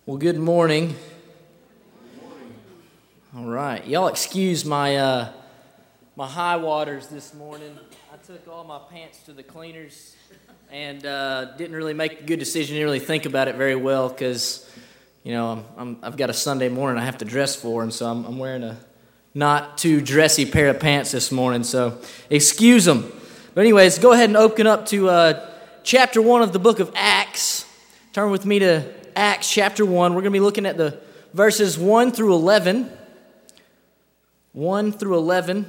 Well, good morning. All right, y'all excuse my my high waters this morning. I took all my pants to the cleaners and didn't really make a good decision. Didn't really think about it very well because, I've got a Sunday morning I have to dress for, and so I'm wearing a not too dressy pair of pants this morning. So excuse them. But anyways, go ahead and open up to chapter 1 of the book of Acts. Turn with me to Acts chapter 1. We're going to be looking at the verses 1 through 11. 1 through 11.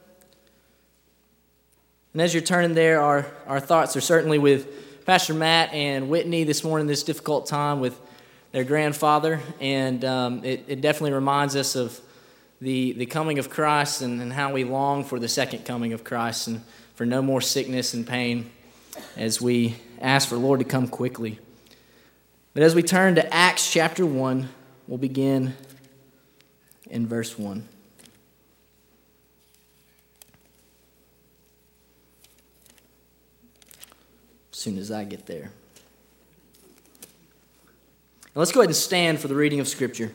And as you're turning there, our thoughts are certainly with Pastor Matt and Whitney this morning, this difficult time with their grandfather. And it definitely reminds us of the coming of Christ and how we long for the second coming of Christ and for no more sickness and pain as we ask for the Lord to come quickly. But as we turn to Acts chapter 1, we'll begin in verse 1. As soon as I get there. Now let's go ahead and stand for the reading of Scripture.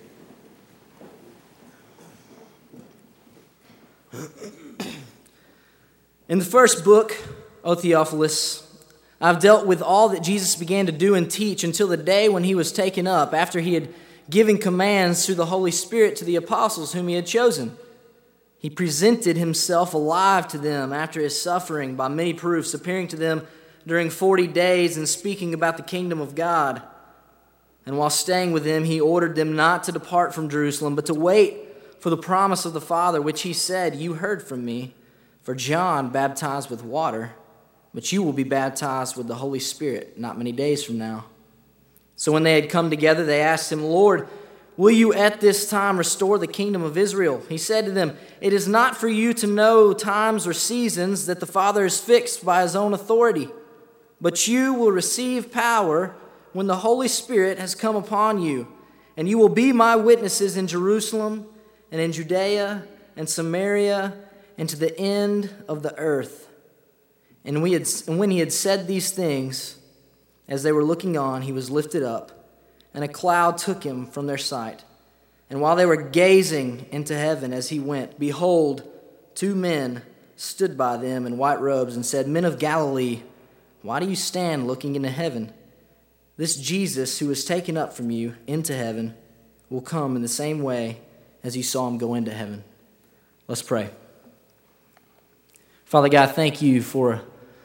In the first book, O Theophilus, I've dealt with all that Jesus began to do and teach until the day when he was taken up, after he had given commands through the Holy Spirit to the apostles whom he had chosen. He presented himself alive to them after his suffering by many proofs, appearing to them during 40 days and speaking about the kingdom of God. And while staying with them, he ordered them not to depart from Jerusalem, but to wait for the promise of the Father, which he said, "You heard from me, for John baptized with water, but you will be baptized with the Holy Spirit not many days from now." So when they had come together, they asked him, "Lord, will you at this time restore the kingdom of Israel?" He said to them, "It is not for you to know times or seasons that the Father has fixed by his own authority, but you will receive power when the Holy Spirit has come upon you, and you will be my witnesses in Jerusalem and in Judea and Samaria and to the end of the earth." And when he had said these things, as they were looking on, he was lifted up, and a cloud took him from their sight. And while they were gazing into heaven as he went, behold, 2 men stood by them in white robes and said, "Men of Galilee, why do you stand looking into heaven? This Jesus who was taken up from you into heaven will come in the same way as you saw him go into heaven." Let's pray. Father God, thank you for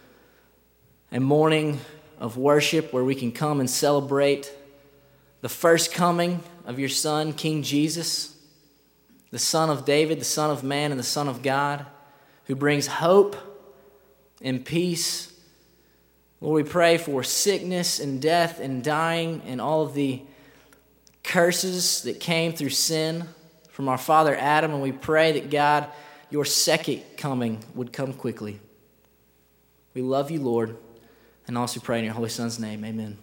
a morning of worship where we can come and celebrate the first coming of your Son, King Jesus, the Son of David, the Son of Man, and the Son of God, who brings hope and peace. Lord, we pray for sickness and death and dying and all of the curses that came through sin from our father Adam, and we pray that, God, your second coming would come quickly. We love you, Lord, and also pray in your Holy Son's name. Amen.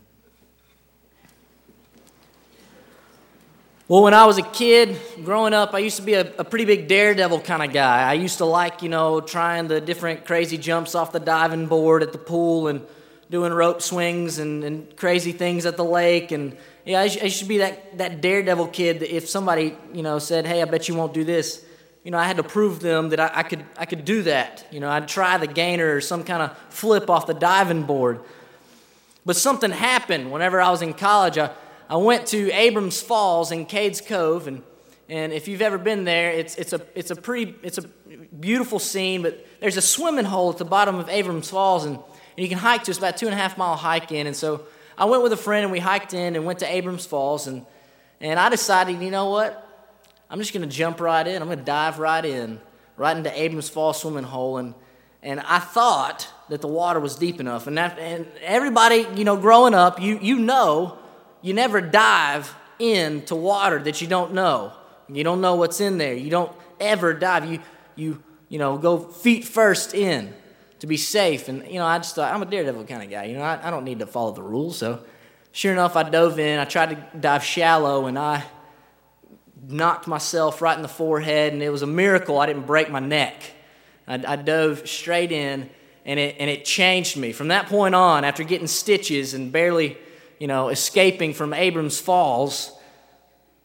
Well, when I was a kid, growing up, I used to be a pretty big daredevil kind of guy. I used to like, trying the different crazy jumps off the diving board at the pool and doing rope swings and crazy things at the lake. And I used to be that daredevil kid that if somebody, said, "Hey, I bet you won't do this," I had to prove them that I could do that. I'd try the gainer or some kind of flip off the diving board. But something happened whenever I was in college. I went to Abrams Falls in Cades Cove, and if you've ever been there, it's a beautiful scene. But there's a swimming hole at the bottom of Abrams Falls, and you can hike to. It's about 2.5 mile hike in. And so I went with a friend, and we hiked in and went to Abrams Falls, and I decided, you know what? I'm just going to jump right in. I'm going to dive right into Abrams Falls swimming hole. And I thought that the water was deep enough. And everybody, growing up, you never dive into water that you don't know. You don't know what's in there. You don't ever dive. You go feet first in to be safe. And, I just thought, I'm a daredevil kind of guy. I don't need to follow the rules. So sure enough, I dove in. I tried to dive shallow, and I knocked myself right in the forehead, and it was a miracle I didn't break my neck. I dove straight in, and it changed me. From that point on, after getting stitches and barely, escaping from Abrams Falls,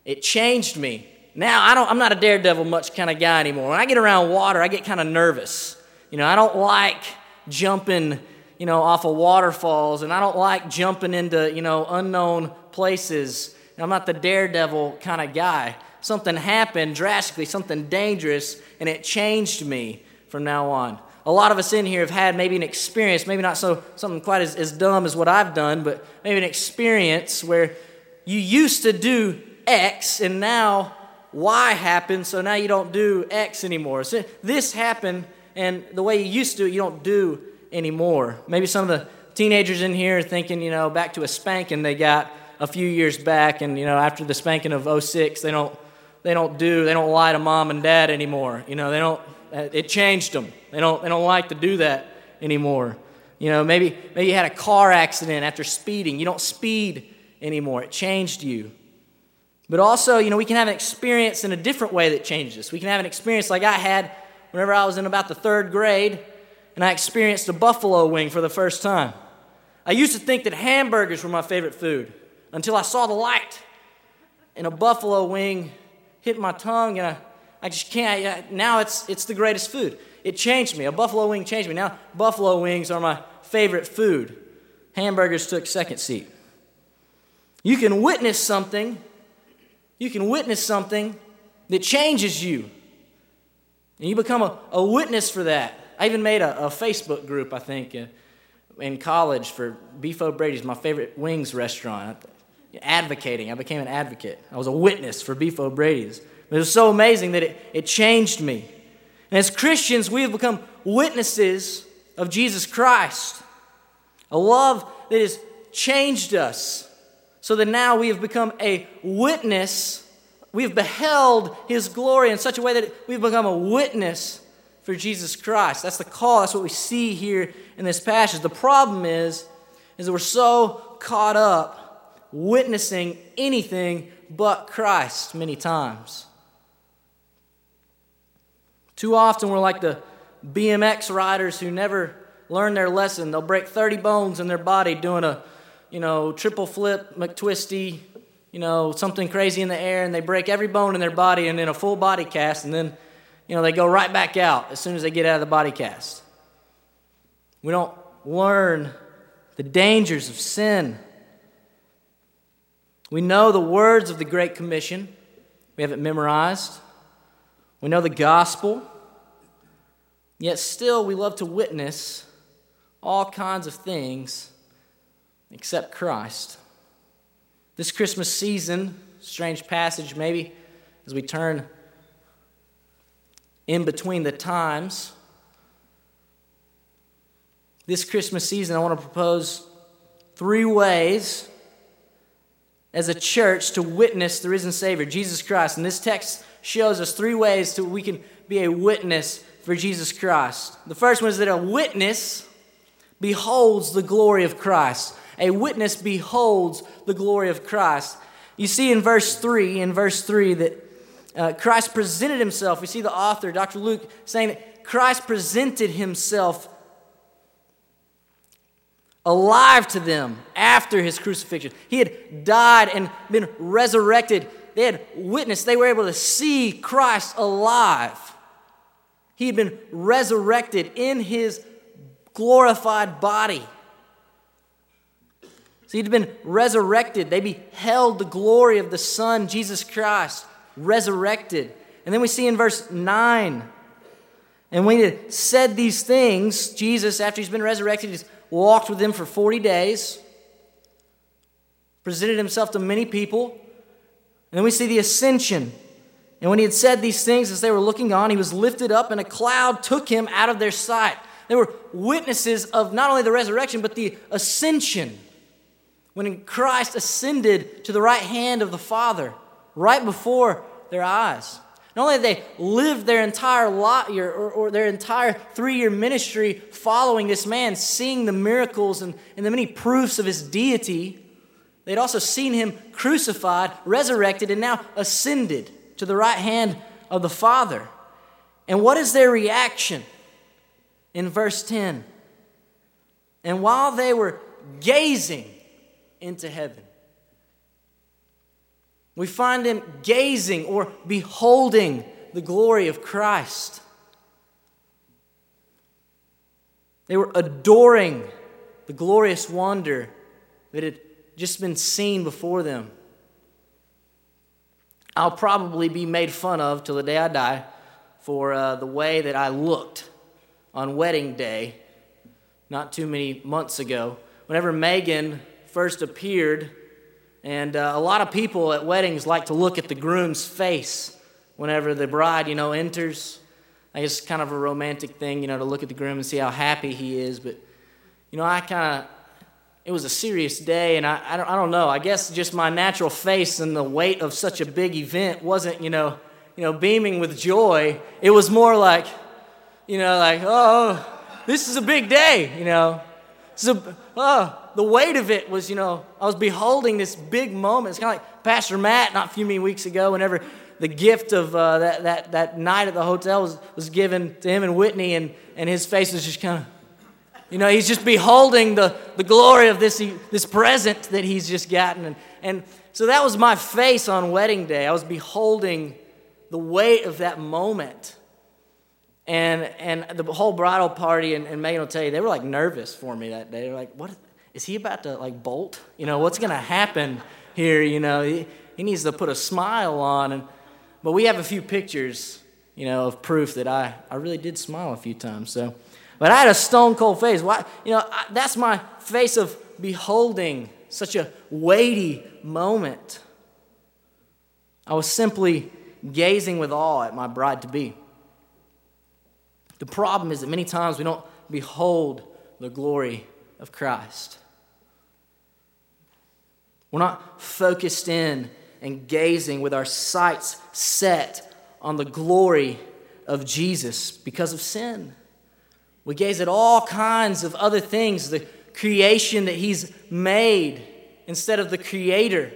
It changed me. Now I'm not a daredevil much kind of guy anymore. When I get around water, I get kind of nervous. I don't like jumping, off of waterfalls, and I don't like jumping into, unknown places. I'm not the daredevil kind of guy. Something happened drastically, something dangerous, and it changed me from now on. A lot of us in here have had maybe an experience, maybe not something quite as dumb as what I've done, but maybe an experience where you used to do X, and now Y happened, so now you don't do X anymore. So this happened, and the way you used to, you don't do anymore. Maybe some of the teenagers in here are thinking, back to a spanking they got a few years back, and after the spanking of 2006, they don't lie to mom and dad anymore. It changed them. They don't like to do that anymore. Maybe you had a car accident after speeding. You don't speed anymore. It changed you. But also, we can have an experience in a different way that changes us. We can have an experience like I had whenever I was in about the 3rd grade, and I experienced a buffalo wing for the first time. I used to think that hamburgers were my favorite food until I saw the light, and a buffalo wing hit my tongue, and I just can't. Now it's the greatest food. It changed me. A buffalo wing changed me. Now buffalo wings are my favorite food. Hamburgers took second seat. You can witness something that changes you. And you become a witness for that. I even made a Facebook group, I think, in college for Beef O'Brady's, my favorite wings restaurant. Advocating. I became an advocate. I was a witness for Beef O'Brady's. It was so amazing that it changed me. And as Christians, we have become witnesses of Jesus Christ. A love that has changed us so that now we have become a witness. We have beheld His glory in such a way that we've become a witness for Jesus Christ. That's the call. That's what we see here in this passage. The problem is that we're so caught up witnessing anything but Christ many times. Too often we're like the BMX riders who never learn their lesson. They'll break 30 bones in their body doing a, triple flip, McTwisty, something crazy in the air, and they break every bone in their body and then a full body cast, and then, they go right back out as soon as they get out of the body cast. We don't learn the dangers of sin. We know the words of the Great Commission. We have it memorized. We know the gospel. Yet still we love to witness all kinds of things except Christ. This Christmas season, strange passage maybe, as we turn in between the times. This Christmas season, I want to propose 3 ways as a church to witness the risen Savior, Jesus Christ. And this text shows us 3 ways that we can be a witness for Jesus Christ. The first one is that a witness beholds the glory of Christ. A witness beholds the glory of Christ. You see in verse 3 that Christ presented himself. We see the author, Dr. Luke, saying that Christ presented himself alive to them after his crucifixion. He had died and been resurrected. They had witnessed, they were able to see Christ alive. He had been resurrected in his glorified body. So he'd been resurrected. They beheld the glory of the Son, Jesus Christ, resurrected. And then we see in verse 9, and when he had said these things, Jesus, after he's been resurrected, he's walked with them for 40 days, presented himself to many people. And then we see the ascension. And when he had said these things, as they were looking on, he was lifted up, and a cloud took him out of their sight. They were witnesses of not only the resurrection, but the ascension. When Christ ascended to the right hand of the Father, right before their eyes. Not only had they lived their entire life or their entire 3-year ministry following this man, seeing the miracles and the many proofs of his deity, they'd also seen him crucified, resurrected, and now ascended to the right hand of the Father. And what is their reaction? In verse 10, and while they were gazing into heaven. We find them gazing or beholding the glory of Christ. They were adoring the glorious wonder that had just been seen before them. I'll probably be made fun of till the day I die for the way that I looked on wedding day not too many months ago. Whenever Megan first appeared, and a lot of people at weddings like to look at the groom's face whenever the bride, enters. I guess it's kind of a romantic thing, to look at the groom and see how happy he is. But, it was a serious day, and I don't know. I guess just my natural face and the weight of such a big event wasn't, beaming with joy. It was more like, oh, this is a big day, the weight of it was, I was beholding this big moment. It's kind of like Pastor Matt, not a few many weeks ago, whenever the gift of that night at the hotel was given to him and Whitney, and his face was just kind of, he's just beholding the glory of this present that he's just gotten. And so that was my face on wedding day. I was beholding the weight of that moment. And the whole bridal party, and Megan will tell you, they were like nervous for me that day. They were like, what, is he about to like bolt? What's going to happen here? He needs to put a smile on. But we have a few pictures, of proof that I really did smile a few times. But I had a stone cold face. Why? That's my face of beholding such a weighty moment. I was simply gazing with awe at my bride-to-be. The problem is that many times we don't behold the glory of Christ. We're not focused in and gazing with our sights set on the glory of Jesus because of sin. We gaze at all kinds of other things, the creation that He's made instead of the Creator.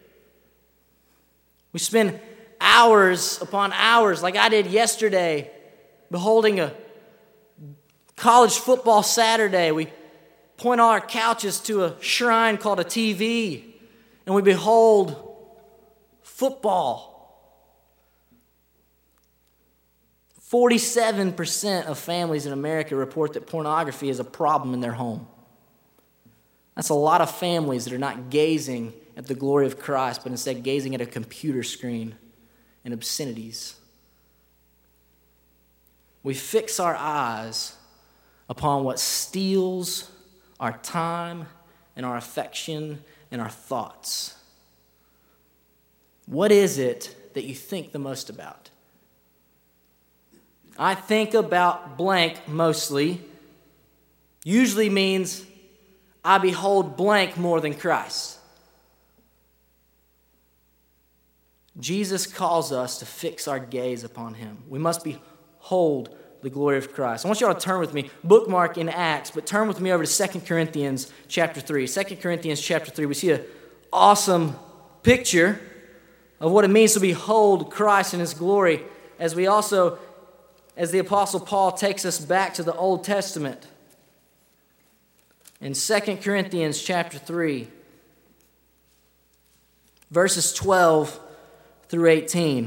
We spend hours upon hours, like I did yesterday, beholding a college football Saturday. We point all our couches to a shrine called a TV, and we behold football. 47% of families in America report that pornography is a problem in their home. That's a lot of families that are not gazing at the glory of Christ, but instead gazing at a computer screen and obscenities. We fix our eyes upon what steals our time and our affection and our thoughts. What is it that you think the most about? I think about blank mostly. Usually means I behold blank more than Christ. Jesus calls us to fix our gaze upon Him. We must behold the glory of Christ. I want you all to turn with me, bookmark in Acts, but turn with me over to 2 Corinthians chapter 3. 2 Corinthians chapter 3, we see an awesome picture of what it means to behold Christ in His glory as the Apostle Paul takes us back to the Old Testament. In 2 Corinthians chapter 3, verses 12 through 18.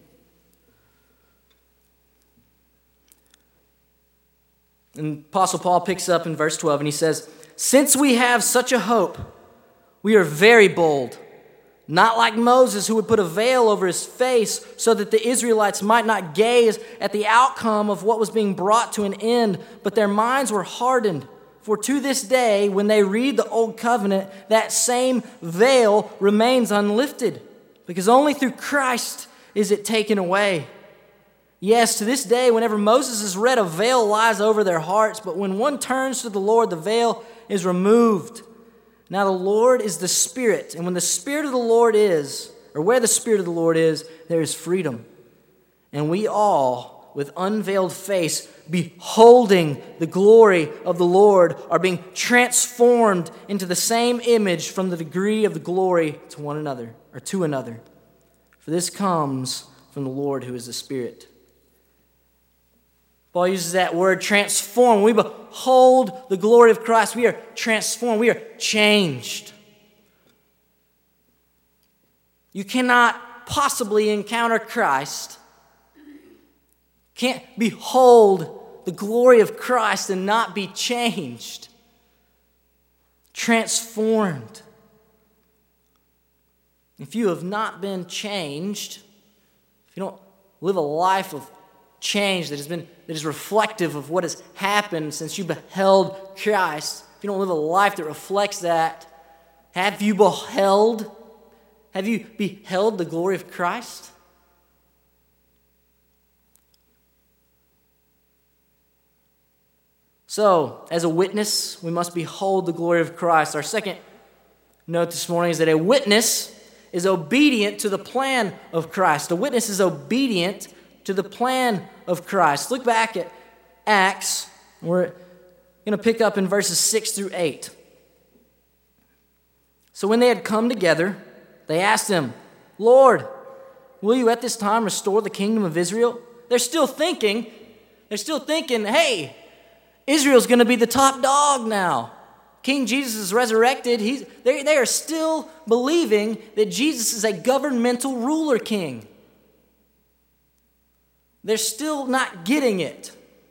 And Apostle Paul picks up in verse 12 and he says, "Since we have such a hope, we are very bold. Not like Moses, who would put a veil over his face so that the Israelites might not gaze at the outcome of what was being brought to an end, but their minds were hardened. For to this day, when they read the Old Covenant, that same veil remains unlifted, because only through Christ is it taken away. Yes, to this day, whenever Moses is read, a veil lies over their hearts, but when one turns to the Lord, the veil is removed. Now the Lord is the Spirit, and when the Spirit of the Lord is, or where the Spirit of the Lord is, there is freedom. And we all, with unveiled face, beholding the glory of the Lord, are being transformed into the same image from the degree of the glory to one another, or to another. For this comes from the Lord who is the Spirit." Paul uses that word transform. When we behold the glory of Christ, we are transformed. We are changed. You cannot possibly encounter Christ, can't behold the glory of Christ and not be changed, transformed. If you have not been changed, if you don't live a life of change that is reflective of what has happened since you beheld Christ, if you don't live a life that reflects that, have you beheld the glory of Christ? So, as a witness, we must behold the glory of Christ. Our second note this morning is that a witness is obedient to the plan of Christ. A witness is obedient to the plan of Christ. Look back at Acts. We're going to pick up in verses 6 through 8. So when they had come together, they asked him, "Lord, will you at this time restore the kingdom of Israel?" They're still thinking, hey, Israel's going to be the top dog now. King Jesus is resurrected. They are still believing that Jesus is a governmental ruler king. They're still not getting it.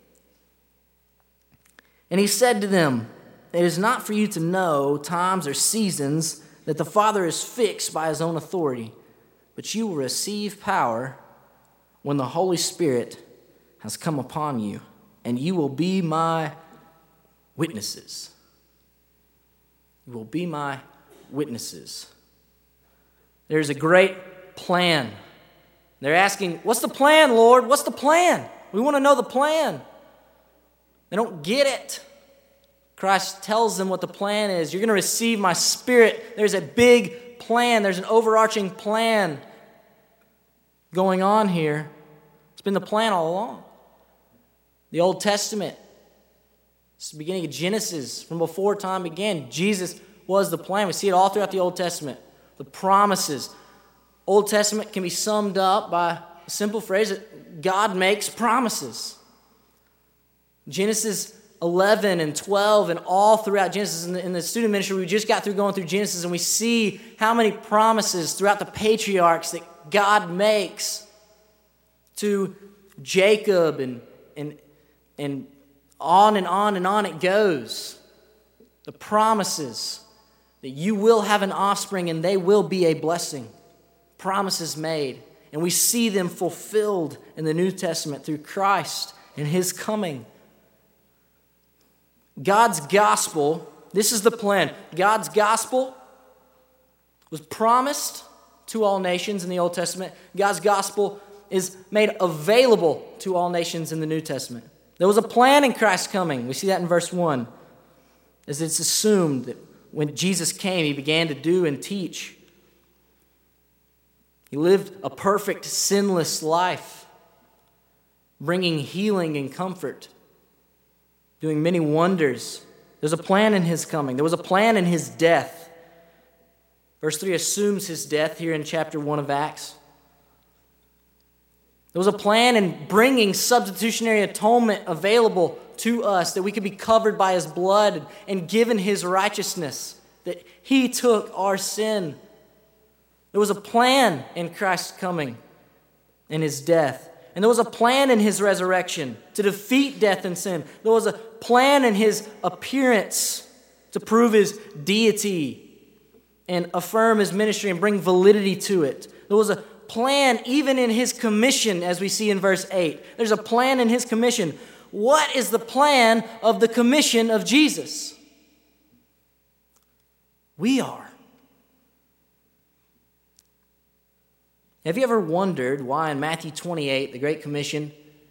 And he said to them, "It is not for you to know times or seasons that the Father is fixed by his own authority, but you will receive power when the Holy Spirit has come upon you, and you will be my witnesses." You will be my witnesses. There's a great plan. They're asking, "What's the plan, Lord? What's the plan? We want to know the plan." They don't get it. Christ tells them what the plan is. You're going to receive my Spirit. There's a big plan. There's an overarching plan going on here. It's been the plan all along. The Old Testament, it's the beginning of Genesis. From before time began, Jesus was the plan. We see it all throughout the Old Testament. The promises. Old Testament can be summed up by a simple phrase that God makes promises. Genesis 11 and 12 and all throughout Genesis. In the student ministry, we just got through going through Genesis, and we see how many promises throughout the patriarchs that God makes to Jacob, and on and on and on it goes. The promises that you will have an offspring and they will be a blessing. Promises made. And we see them fulfilled in the New Testament through Christ and his coming. God's gospel, this is the plan. God's gospel was promised to all nations in the Old Testament. God's gospel is made available to all nations in the New Testament. There was a plan in Christ's coming. We see that in verse 1. As it's assumed that when Jesus came, he began to do and teach. He lived a perfect, sinless life, bringing healing and comfort, doing many wonders. There's a plan in his coming. There was a plan in his death. Verse 3 assumes his death here in chapter 1 of Acts. There was a plan in bringing substitutionary atonement available to us, that we could be covered by his blood and given his righteousness, that he took our sin. There was a plan in Christ's coming and his death. And there was a plan in his resurrection to defeat death and sin. There was a plan in his appearance to prove his deity and affirm his ministry and bring validity to it. There was a plan even in his commission, as we see in verse 8. There's a plan in his commission. What is the plan of the commission of Jesus? We are. Have you ever wondered why in Matthew 28, the Great Commission,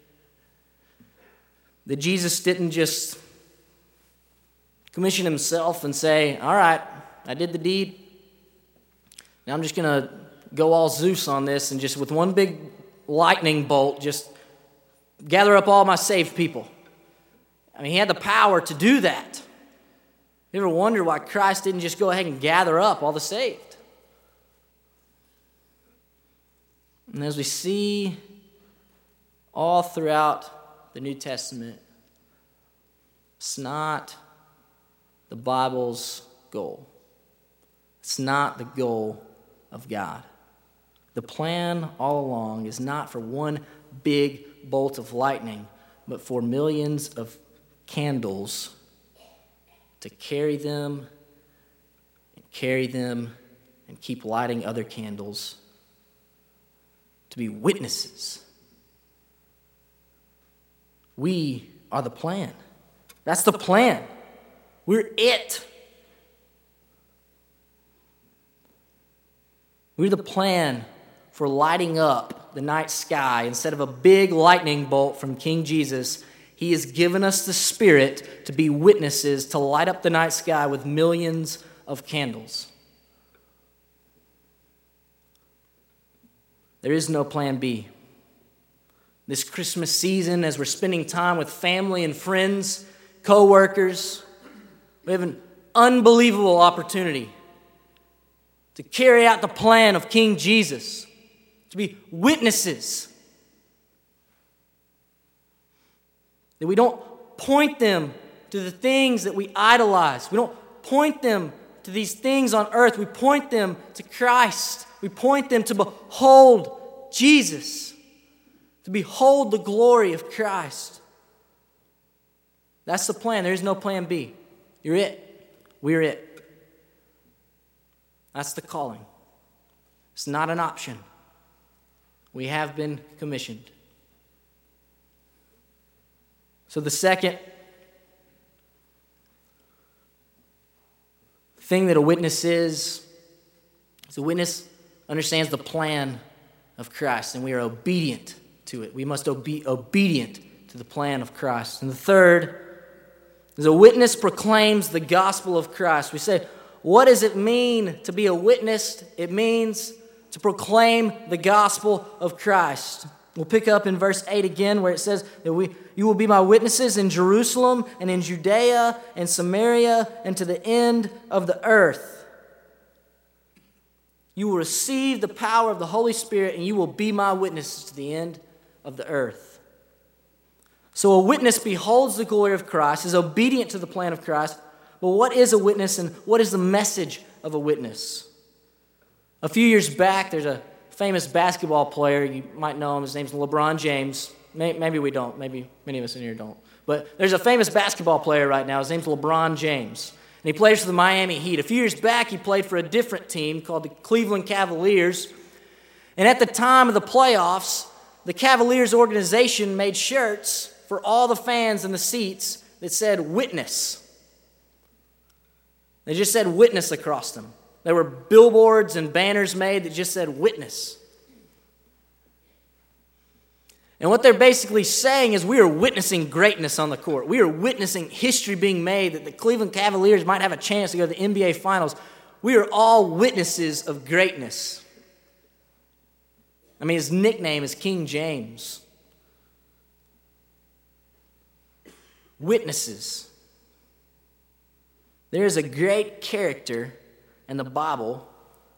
that Jesus didn't just commission himself and say, "All right, I did the deed. Now I'm just going to go all Zeus on this and just with one big lightning bolt just gather up all my saved people." I mean, he had the power to do that. You ever wonder why Christ didn't just go ahead and gather up all the saved? And as we see all throughout the New Testament, it's not the Bible's goal. It's not the goal of God. The plan all along is not for one big bolt of lightning, but for millions of candles to carry them and keep lighting other candles, to be witnesses. We are the plan. That's the plan. We're it. We're the plan for lighting up the night sky. Instead of a big lightning bolt from King Jesus, He has given us the Spirit to be witnesses, to light up the night sky with millions of candles. There is no plan B. This Christmas season, as we're spending time with family and friends, co-workers, we have an unbelievable opportunity to carry out the plan of King Jesus, to be witnesses. That we don't point them to the things that we idolize. We don't point them to these things on earth. We point them to Christ. We point them to behold Jesus, to behold the glory of Christ. That's the plan. There is no plan B. You're it. We're it. That's the calling. It's not an option. We have been commissioned. So the second thing that a witness is a witness understands the plan of Christ, and we are obedient to it. We must be obedient to the plan of Christ. And the third is a witness proclaims the gospel of Christ. We say, what does it mean to be a witness? It means to proclaim the gospel of Christ. We'll pick up in verse 8 again, where it says that you will be my witnesses in Jerusalem and in Judea and Samaria and to the end of the earth. You will receive the power of the Holy Spirit, and you will be my witnesses to the end of the earth. So a witness beholds the glory of Christ, is obedient to the plan of Christ. But what is a witness, and what is the message of a witness? A few years back, there's a famous basketball player. You might know him. His name's LeBron James. Maybe we don't. Maybe many of us in here don't. But there's a famous basketball player right now. His name's LeBron James. And he plays for the Miami Heat. A few years back, he played for a different team called the Cleveland Cavaliers. And at the time of the playoffs, the Cavaliers organization made shirts for all the fans in the seats that said "Witness." They just said "Witness" across them. There were billboards and banners made that just said "Witness." And what they're basically saying is we are witnessing greatness on the court. We are witnessing history being made, that the Cleveland Cavaliers might have a chance to go to the NBA Finals. We are all witnesses of greatness. I mean, his nickname is King James. Witnesses. There is a great character in the Bible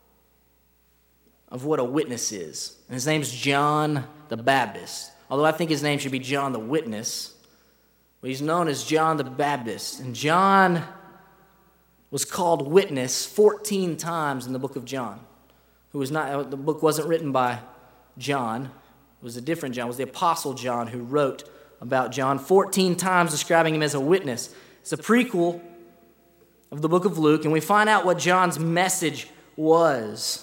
of what a witness is. And his name's John the Baptist. Although I think his name should be John the Witness. But he's known as John the Baptist. And John was called witness 14 times in the book of John. The book wasn't written by John. It was a different John. It was the Apostle John who wrote about John 14 times, describing him as a witness. It's a prequel of the book of Luke, and we find out what John's message was.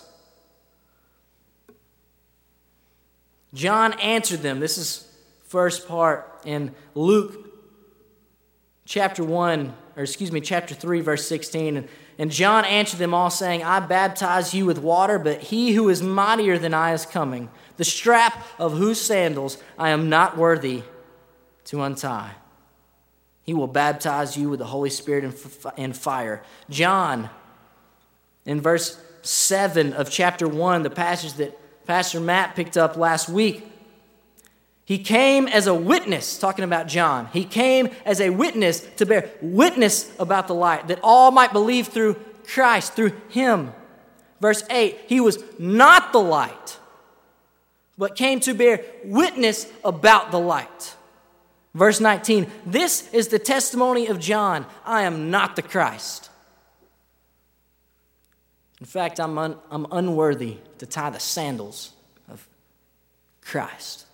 John answered them. This is first part in Luke chapter 3, verse 16. And John answered them all, saying, I baptize you with water, but he who is mightier than I is coming, the strap of whose sandals I am not worthy to untie. He will baptize you with the Holy Spirit and fire. John, in verse 7 of chapter 1, the passage that Pastor Matt picked up last week, he came as a witness, talking about John. He came as a witness to bear witness about the light, that all might believe through Christ, through him. Verse 8, he was not the light, but came to bear witness about the light. Verse 19, this is the testimony of John. I am not the Christ. In fact, I'm unworthy to tie the sandals of Christ.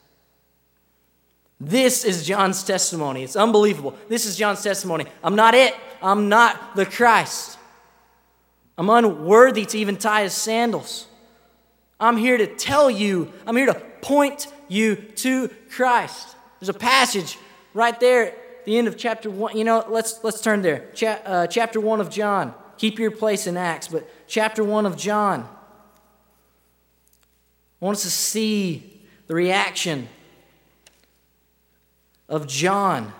This is John's testimony. It's unbelievable. This is John's testimony. I'm not it. I'm not the Christ. I'm unworthy to even tie his sandals. I'm here to tell you, I'm here to point you to Christ. There's a passage right there at the end of chapter 1. Let's turn there. Chapter 1 of John. Keep your place in Acts, but chapter 1 of John. I want us to see the reaction of John.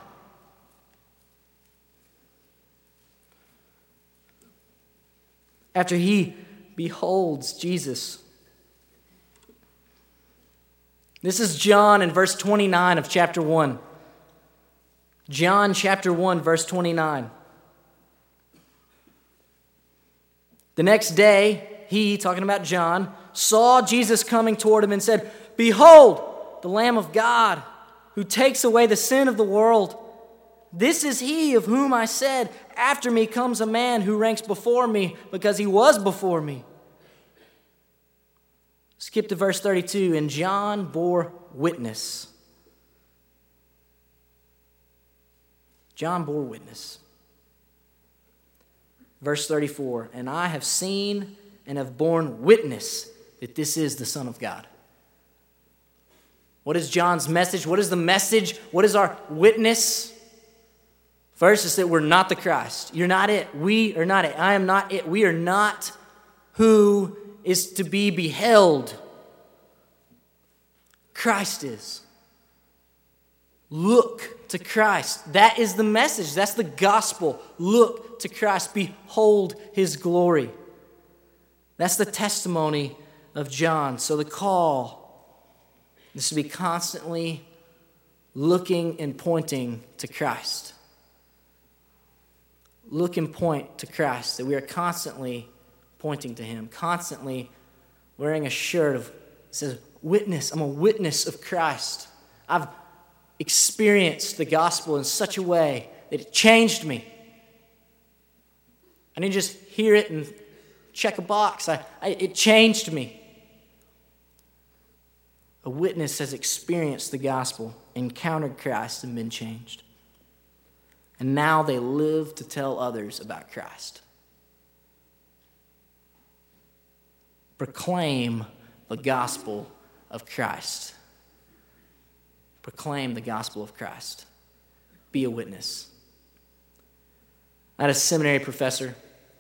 After he beholds Jesus. This is John in verse 29 of chapter 1. John chapter 1, verse 29. The next day, he, talking about John, saw Jesus coming toward him and said, "Behold, the Lamb of God, who takes away the sin of the world. This is he of whom I said, after me comes a man who ranks before me, because he was before me." Skip to verse 32. And John bore witness. John bore witness. Verse 34. And I have seen and have borne witness that this is the Son of God. What is John's message? What is the message? What is our witness? First is that we're not the Christ. You're not it. We are not it. I am not it. We are not who is to be beheld. Christ is. Look to Christ. That is the message. That's the gospel. Look to Christ. Behold his glory. That's the testimony of John. So the call is to be constantly looking and pointing to Christ. Look and point to Christ, that we are constantly pointing to him, constantly wearing a shirt that says, witness. I'm a witness of Christ. I've experienced the gospel in such a way that it changed me. I didn't just hear it and check a box. It changed me. A witness has experienced the gospel, encountered Christ, and been changed. And now they live to tell others about Christ. Proclaim the gospel of Christ. Proclaim the gospel of Christ. Be a witness. I had a seminary professor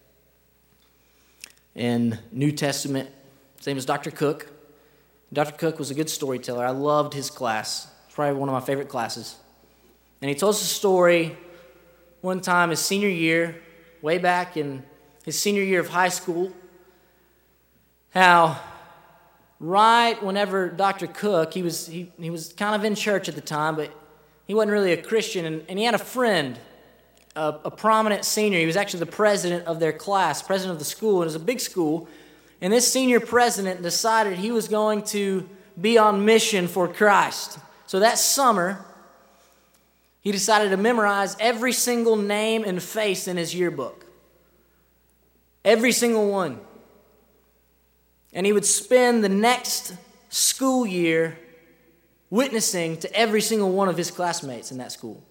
in New Testament. His name was Dr. Cook. Dr. Cook was a good storyteller. I loved his class. It's probably one of my favorite classes. And he told us a story one time his senior year, way back in his senior year of high school, how right whenever Dr. Cook, he was kind of in church at the time, but he wasn't really a Christian, and he had a friend, a prominent senior. He was actually the president of their class, president of the school, and it was a big school. And this senior president decided he was going to be on mission for Christ. So that summer, he decided to memorize every single name and face in his yearbook. Every single one. And he would spend the next school year witnessing to every single one of his classmates in that school.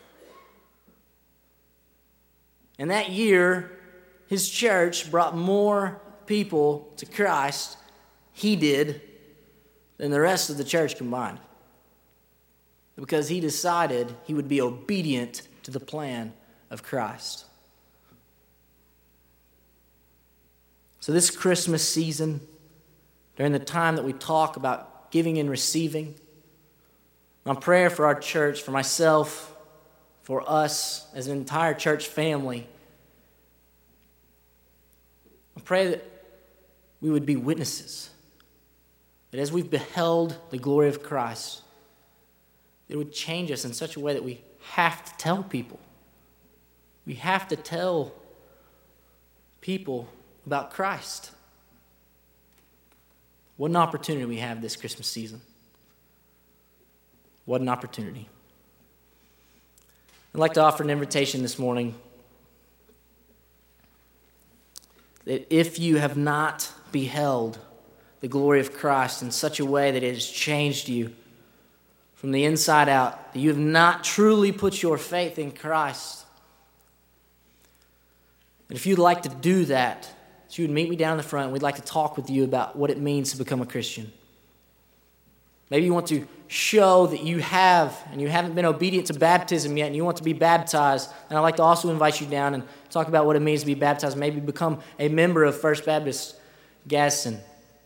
And that year, his church brought more people to Christ, he did, than the rest of the church combined. Because he decided he would be obedient to the plan of Christ. So this Christmas season, during the time that we talk about giving and receiving, my prayer for our church, for myself, for us as an entire church family, I pray that we would be witnesses. That as we've beheld the glory of Christ, it would change us in such a way that we have to tell people. We have to tell people about Christ. What an opportunity we have this Christmas season. What an opportunity. I'd like to offer an invitation this morning. that if you have not beheld the glory of Christ in such a way that it has changed you from the inside out, that you have not truly put your faith in Christ, and if you'd like to do that, you would meet me down in the front, and we'd like to talk with you about what it means to become a Christian. Maybe you want to show that you have, and you haven't been obedient to baptism yet, and you want to be baptized. And I'd like to also invite you down and talk about what it means to be baptized. Maybe become a member of First Baptist Gadsden.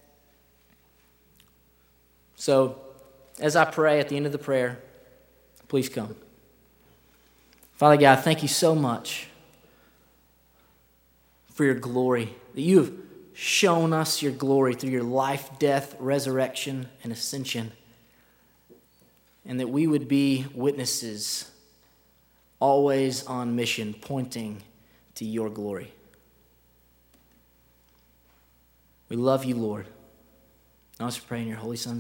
So, as I pray at the end of the prayer, please come. Father God, thank you so much for your glory, that you have shown us your glory through your life, death, resurrection, and ascension, and that we would be witnesses, always on mission, pointing to your glory. We love you, Lord. I also pray in your Holy Son's